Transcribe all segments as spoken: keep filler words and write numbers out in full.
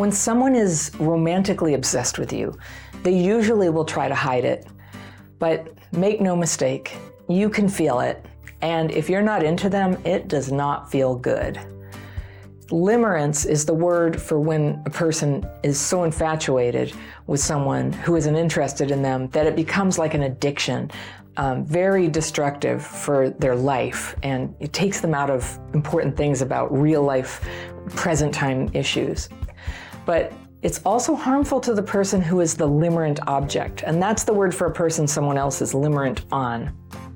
When someone is romantically obsessed with you, they usually will try to hide it. But make no mistake, you can feel it. And if you're not into them, it does not feel good. Limerence is the word for when a person is so infatuated with someone who isn't interested in them that it becomes like an addiction, um, very destructive for their life, and it takes them out of important things about real life, present time issues. But it's also harmful to the person who is the limerent object, and that's the word for a person someone else is limerent on.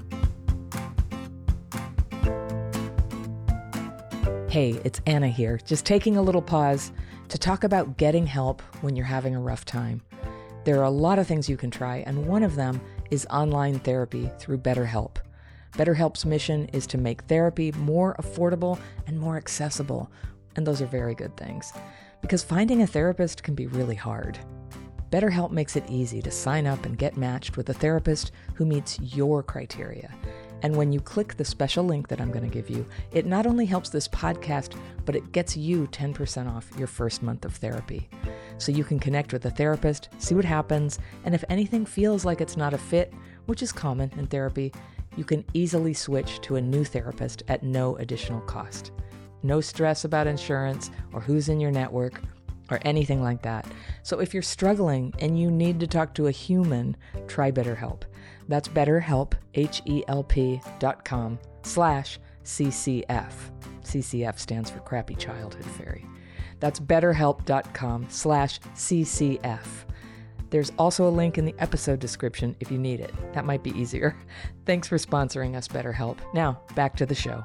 Hey, it's Anna here, just taking a little pause to talk about getting help when you're having a rough time. There are a lot of things you can try, and one of them is online therapy through BetterHelp. BetterHelp's mission is to make therapy more affordable and more accessible, and those are very good things, because finding a therapist can be really hard. BetterHelp makes it easy to sign up and get matched with a therapist who meets your criteria. And when you click the special link that I'm going to give you, it not only helps this podcast, but it gets you ten percent off your first month of therapy. So you can connect with a therapist, see what happens, and if anything feels like it's not a fit, which is common in therapy, you can easily switch to a new therapist at no additional cost. No stress about insurance or who's in your network or anything like that. So if you're struggling and you need to talk to a human, try BetterHelp. That's BetterHelp, H E L P dot com slash C C F. C C F stands for Crappy Childhood Fairy. That's BetterHelp dot com slash C C F. There's also a link in the episode description if you need it. That might be easier. Thanks for sponsoring us, BetterHelp. Now, back to the show.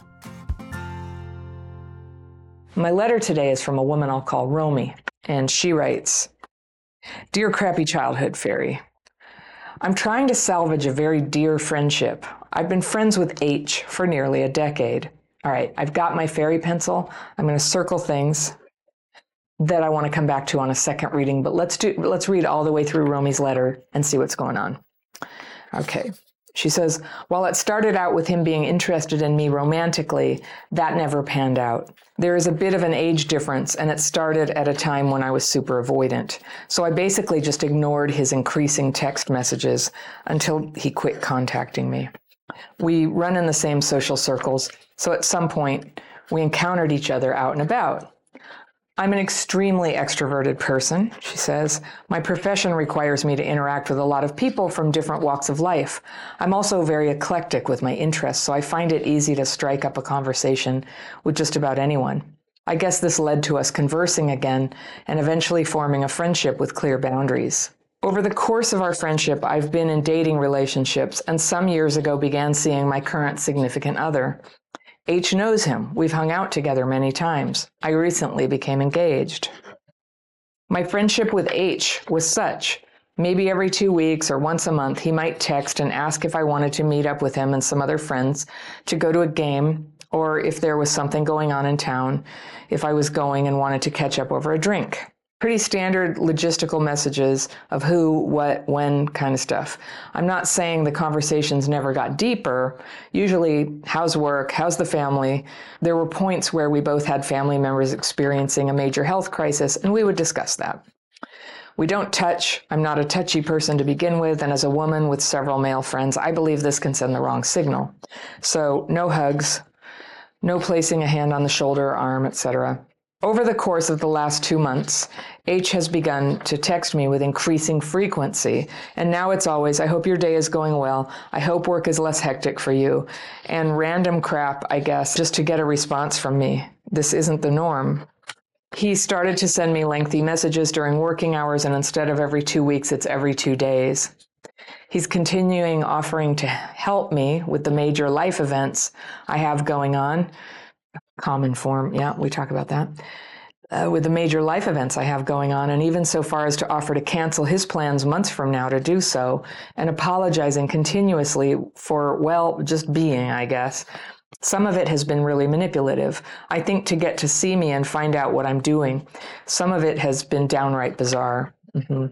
My letter today is from a woman I'll call Romy, and she writes, "Dear Crappy Childhood Fairy, I'm trying to salvage a very dear friendship. I've been friends with H for nearly a decade. All right, I've got my fairy pencil. I'm going to circle things that I want to come back to on a second reading, but let's do let's read all the way through Romy's letter and see what's going on." Okay. She says, "While it started out with him being interested in me romantically, that never panned out. There is a bit of an age difference, and it started at a time when I was super avoidant. So I basically just ignored his increasing text messages until he quit contacting me. We run in the same social circles, so at some point we encountered each other out and about. I'm an extremely extroverted person," she says. "My profession requires me to interact with a lot of people from different walks of life. I'm also very eclectic with my interests, so I find it easy to strike up a conversation with just about anyone. I guess this led to us conversing again and eventually forming a friendship with clear boundaries. Over the course of our friendship, I've been in dating relationships and some years ago began seeing my current significant other. H knows him. We've hung out together many times. I recently became engaged. My friendship with H was such. Maybe every two weeks or once a month, he might text and ask if I wanted to meet up with him and some other friends to go to a game, or if there was something going on in town, if I was going and wanted to catch up over a drink. Pretty standard logistical messages of who, what, when kind of stuff. I'm not saying the conversations never got deeper. Usually, how's work? How's the family? There were points where we both had family members experiencing a major health crisis, and we would discuss that. We don't touch. I'm not a touchy person to begin with, and as a woman with several male friends, I believe this can send the wrong signal. So no hugs, no placing a hand on the shoulder or arm, et cetera. Over the course of the last two months, H has begun to text me with increasing frequency, and now it's always, I hope your day is going well, I hope work is less hectic for you, and random crap, I guess, just to get a response from me. This isn't the norm. He started to send me lengthy messages during working hours, and instead of every two weeks, it's every two days. He's continuing offering to help me with the major life events I have going on. Common form, yeah, we talk about that. Uh, with the major life events I have going on, and even so far as to offer to cancel his plans months from now to do so, and apologizing continuously for, well, just being, I guess. Some of it has been really manipulative. I think to get to see me and find out what I'm doing. Some of it has been downright bizarre. Mm-hmm.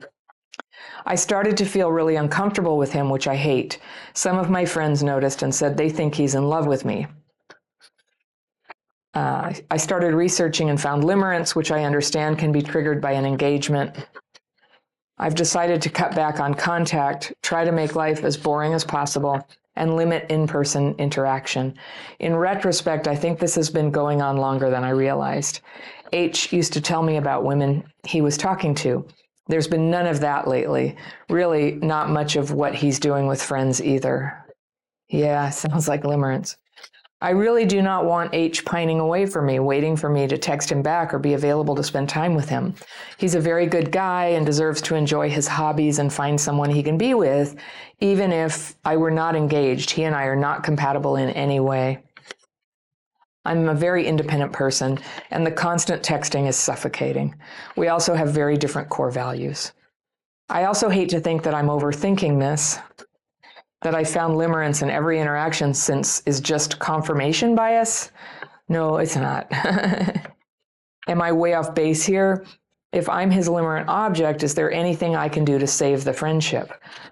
I started to feel really uncomfortable with him, which I hate. Some of my friends noticed and said they think he's in love with me. Uh, I started researching and found limerence, which I understand can be triggered by an engagement. I've decided to cut back on contact, try to make life as boring as possible, and limit in-person interaction. In retrospect, I think this has been going on longer than I realized. H used to tell me about women he was talking to. There's been none of that lately. Really, not much of what he's doing with friends either. Yeah, sounds like limerence. I really do not want H pining away for me, waiting for me to text him back or be available to spend time with him. He's a very good guy and deserves to enjoy his hobbies and find someone he can be with, even if I were not engaged. He and I are not compatible in any way. I'm a very independent person, and the constant texting is suffocating. We also have very different core values. I also hate to think that I'm overthinking this, that I found limerence in every interaction since is just confirmation bias. No, it's not. Am I way off base here? If I'm his limerent object, is there anything I can do to save the friendship?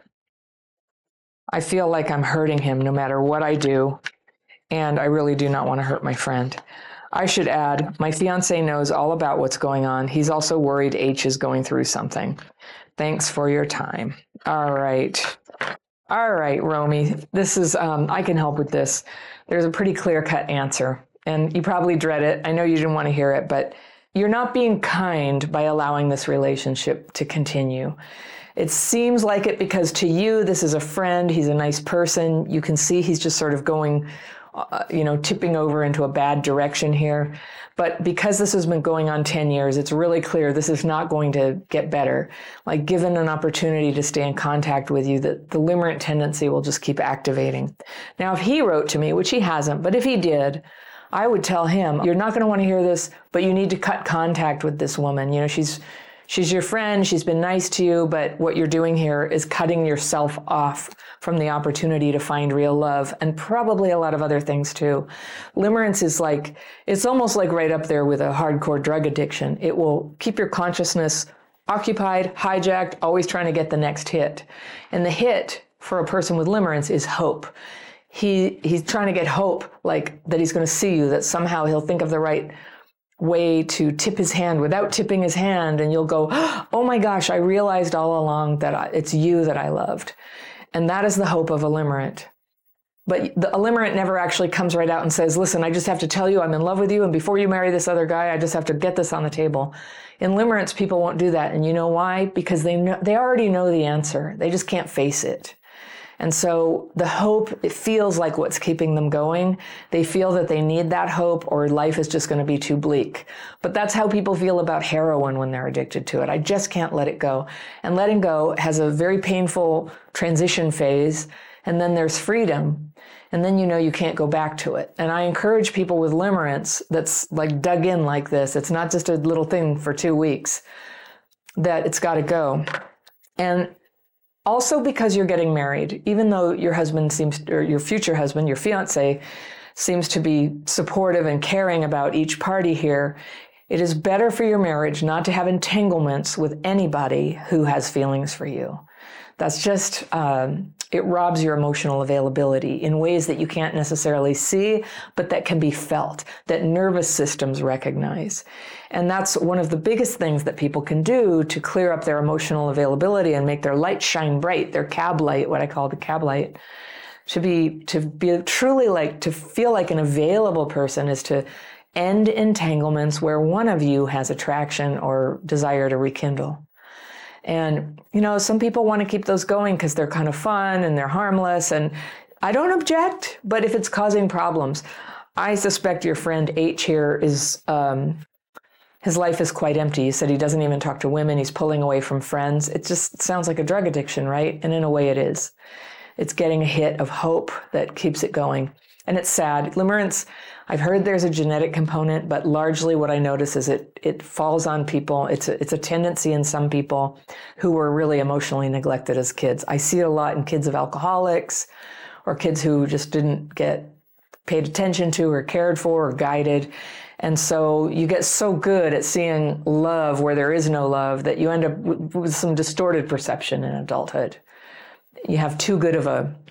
I feel like I'm hurting him no matter what I do, and I really do not want to hurt my friend. I should add, my fiance knows all about what's going on. He's also worried H is going through something. Thanks for your time. All right. All right, Romy, this is, um, I can help with this. There's a pretty clear-cut answer, and you probably dread it. I know you didn't want to hear it, but you're not being kind by allowing this relationship to continue. It seems like it because to you, this is a friend, he's a nice person. You can see he's just sort of going, uh, you know, tipping over into a bad direction here. But because this has been going on ten years, it's really clear this is not going to get better. Like, given an opportunity to stay in contact with you, the, the limerent tendency will just keep activating. Now, if he wrote to me, which he hasn't, but if he did, I would tell him, you're not going to want to hear this, but you need to cut contact with this woman. You know, she's she's your friend, she's been nice to you, but what you're doing here is cutting yourself off from the opportunity to find real love, and probably a lot of other things too. Limerence is like, it's almost like right up there with a hardcore drug addiction. It will keep your consciousness occupied, hijacked, always trying to get the next hit. And the hit for a person with limerence is hope. He he's trying to get hope, like that he's going to see you, that somehow he'll think of the right way to tip his hand without tipping his hand, and you'll go, oh my gosh, I realized all along that I, it's you that I loved. And that is the hope of a limerent. But the a limerent never actually comes right out and says, listen, I just have to tell you I'm in love with you, and before you marry this other guy, I just have to get this on the table. In limerence, people won't do that. And you know why? Because they know, they already know the answer. They just can't face it. And so the hope, it feels like what's keeping them going. They feel that they need that hope, or life is just going to be too bleak. But that's how people feel about heroin when they're addicted to it. I just can't let it go. And letting go has a very painful transition phase. And then there's freedom. And then you know you can't go back to it. And I encourage people with limerence that's like dug in like this. It's not just a little thing for two weeks, that it's got to go. And also, because you're getting married, even though your husband seems, or your future husband, your fiance, seems to be supportive and caring about each party here, it is better for your marriage not to have entanglements with anybody who has feelings for you. That's just, um, it robs your emotional availability in ways that you can't necessarily see, but that can be felt, that nervous systems recognize. And that's one of the biggest things that people can do to clear up their emotional availability and make their light shine bright, their cab light, what I call the cab light. To be, to be truly like, to feel like an available person is to end entanglements where one of you has attraction or desire to rekindle. And, you know, some people want to keep those going because they're kind of fun and they're harmless. And I don't object, but if it's causing problems, I suspect your friend H here is, um, his life is quite empty. He said he doesn't even talk to women. He's pulling away from friends. It just sounds like a drug addiction, right? And in a way it is. It's getting a hit of hope that keeps it going. And it's sad. Limerence, I've heard there's a genetic component, but largely what I notice is it it falls on people. It's a, it's a tendency in some people who were really emotionally neglected as kids. I see it a lot in kids of alcoholics, or kids who just didn't get paid attention to or cared for or guided. And so you get so good at seeing love where there is no love that you end up with some distorted perception in adulthood. You have too good of a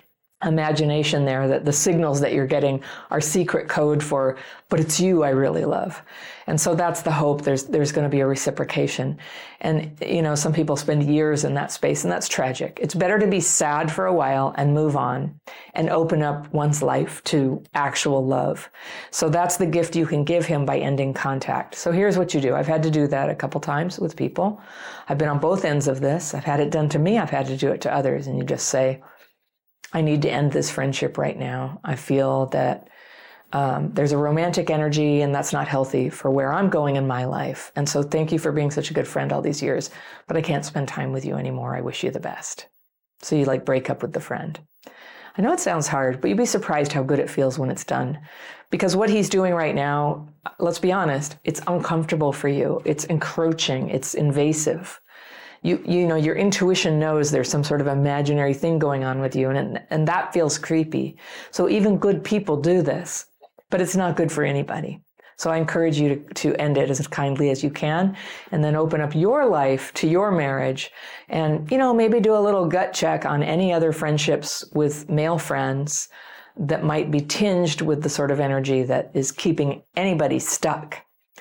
imagination there that the signals that you're getting are secret code for, but it's you I really love. And so that's the hope. There's there's going to be a reciprocation. And, you know, some people spend years in that space, and that's tragic. It's better to be sad for a while and move on and open up one's life to actual love. So that's the gift you can give him by ending contact. So here's what you do. I've had to do that a couple times with people. I've been on both ends of this. I've had it done to me. I've had to do it to others. And you just say, I need to end this friendship right now. I feel that um, there's a romantic energy, and that's not healthy for where I'm going in my life. And so thank you for being such a good friend all these years, but I can't spend time with you anymore. I wish you the best. So you like break up with the friend. I know it sounds hard, but you'd be surprised how good it feels when it's done. Because what he's doing right now, let's be honest, it's uncomfortable for you. It's encroaching. It's invasive. You you know, your intuition knows there's some sort of imaginary thing going on with you, and and that feels creepy. So even good people do this, but it's not good for anybody. So I encourage you to, to end it as kindly as you can, and then open up your life to your marriage, and, you know, maybe do a little gut check on any other friendships with male friends that might be tinged with the sort of energy that is keeping anybody stuck.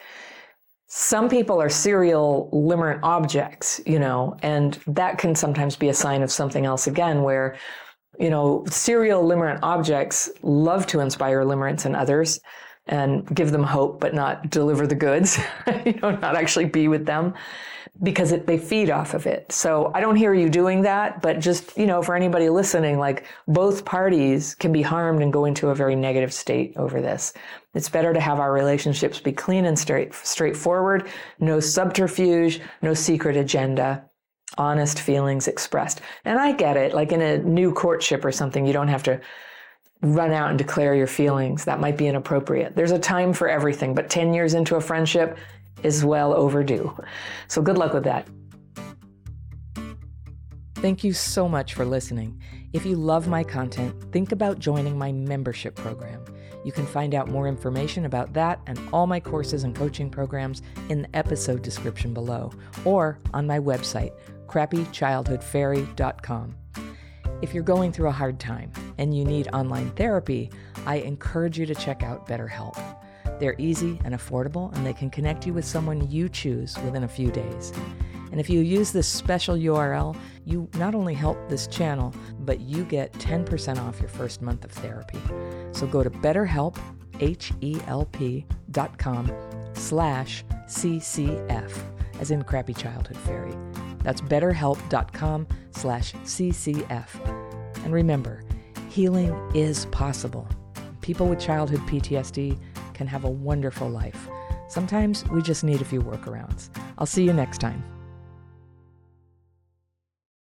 Some people are serial limerent objects, you know, and that can sometimes be a sign of something else again, where, you know, serial limerent objects love to inspire limerence in others and give them hope, but not deliver the goods, you know, not actually be with them, because it, they feed off of it. So I don't hear you doing that, but just, you know, for anybody listening, like, both parties can be harmed and go into a very negative state over this. It's better to have our relationships be clean and straight, straightforward, no subterfuge, no secret agenda, honest feelings expressed. And I get it, like in a new courtship or something, you don't have to run out and declare your feelings. That might be inappropriate. There's a time for everything, but ten years into a friendship is well overdue. So good luck with that. Thank you so much for listening. If you love my content, think about joining my membership program. You can find out more information about that and all my courses and coaching programs in the episode description below, or on my website, crappy childhood fairy dot com. If you're going through a hard time and you need online therapy, I encourage you to check out BetterHelp. They're easy and affordable, and they can connect you with someone you choose within a few days. And if you use this special U R L, you not only help this channel, but you get ten percent off your first month of therapy. So go to BetterHelp, H E L P dot com slash C C F, as in Crappy Childhood Fairy. That's betterhelp.com slash CCF. And remember, healing is possible. People with childhood P T S D can have a wonderful life. Sometimes we just need a few workarounds. I'll see you next time.